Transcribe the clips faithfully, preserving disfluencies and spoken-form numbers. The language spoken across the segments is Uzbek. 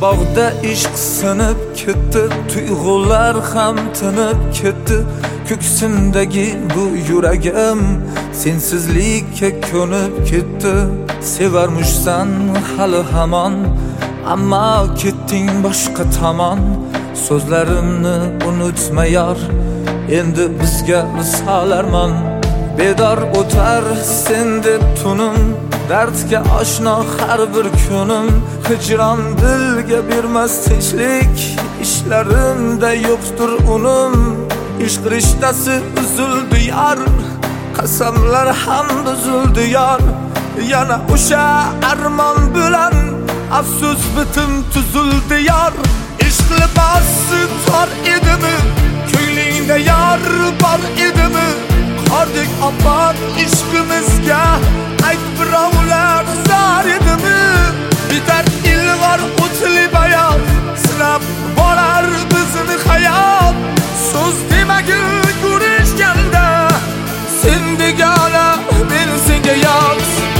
bog'da ishq sinib ketdi, tuyg'ular ham tinib ketdi. Ko'ksimdagi bu yuragim sensizlikka ko'nib ketdi. Sevarmishsan hali hamon, ammo ketding boshqa tomon. So'zlarimni unutma yor, endi bizga visol armon. Bedor o'tar sen deb tunim, dardga oshno har bir kunim. Hijron dilga bermas tinchlik, ishlarimda yo'qdir unum. Ishq rishtasi uzildi yor, qasamlar ham buzildi yor. Yana o'sha armon bilan afsus bitim tuzildi yor. Ishq libosi tor edimi, ko'nglingda yor bor edimi? Qordek oppoq ishqimizga ayt birovlar zor edimi? Bitar ilg'or o'tli bayon, sinab borar bizni hayot. So'z demagin ko'rishganda, sen degona men senga yot.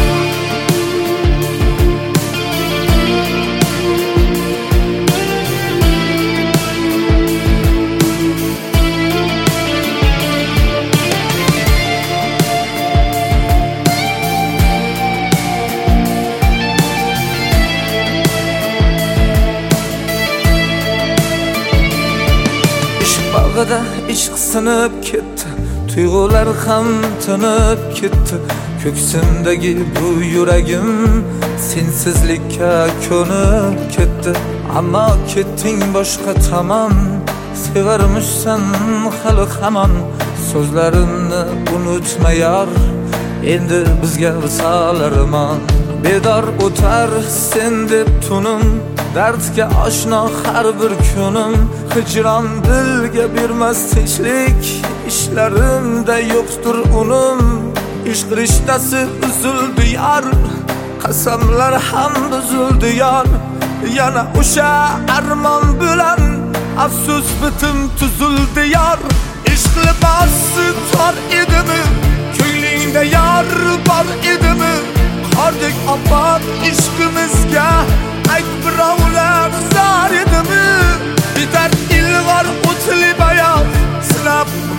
Bog'da ishq sinib ketdi, tuyg'ular ham tinib ketdi. Ko'ksimdagi bu yuragim sensizlikka ko'nib ketdi. Ammo ketding boshqa tomon, sevarmishsan hali hamon. So'zlarimni unutma yor, endi bizga visol armon. Bedor o'tar sen deb tunim, dardga oshno har bir kunim. Hijron dilga bermas tinchlik, ishlarimda yo'qdir unum. Ishq rishtasi uzildi yor, qasamlar ham buzildi yor. Yana o'sha armon bilan afsus bitim tuzildi yor. Ishq libosi tor edimi, ko'nglingda yor bor edimi? Qordek oppoq ishqimizga ayt birovlar zor edimi? Bitar ilg'or o'tli bayon, sinab